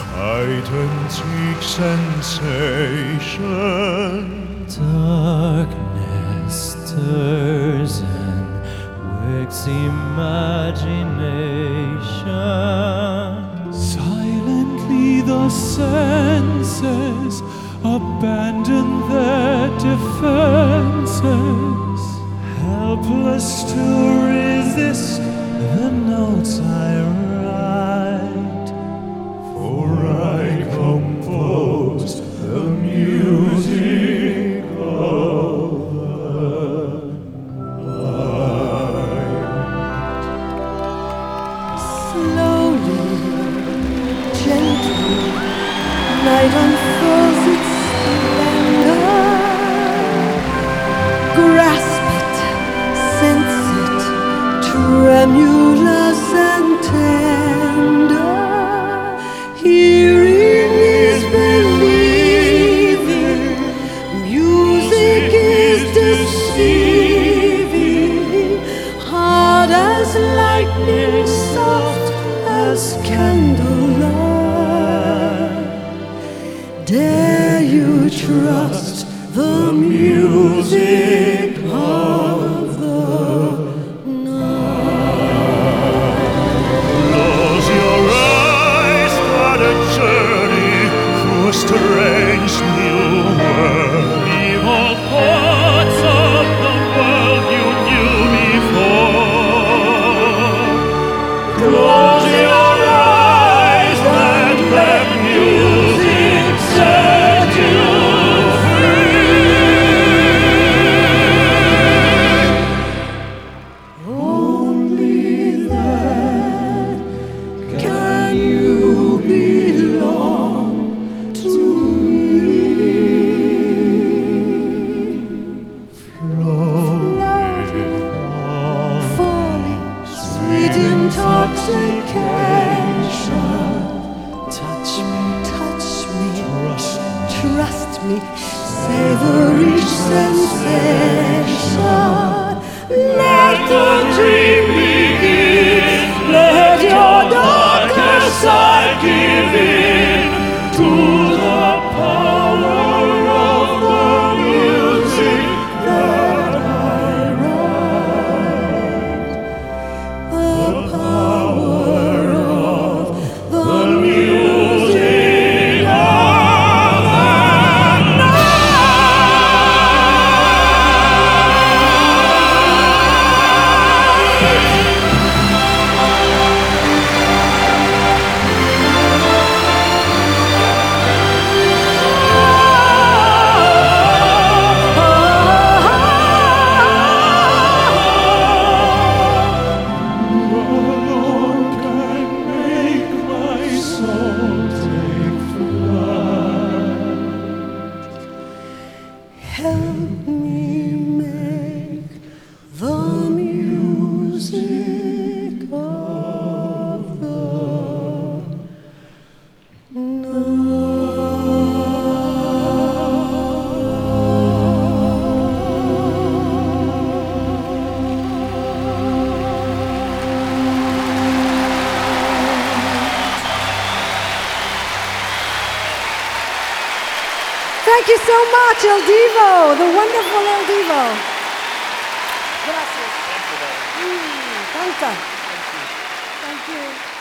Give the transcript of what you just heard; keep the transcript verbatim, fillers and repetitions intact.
hide-and-seek sensation. Darkness stirs and wakes imagination. Silently the senses abandon their defenses, helpless to resist the notes I write. For I compose the music of the night. Slowly, gently, night unfurls its splendor. Grasp it, sense it, tremulous and tender. Hearing is believing, music is deceiving. Hard as lightning, soft as candlelight. Dare you trust the music of the night? Close your eyes, start a journey through a strange new world. Leave all thoughts of the world you knew before. Close your eyes and let music set you free. Only then can you belong to me. Floating, Falling, sweet intoxication. Touch me, touch me, Trust me. trust me, savor each sensation. Let the dream begin. Let your darker side give in To the power of the music that I write. the power of the Music of the alone can make my soul take flight. Help me make the music of the Thank you so much, El Divo, the wonderful El Divo. Gracias. Mm, canta. Thank you.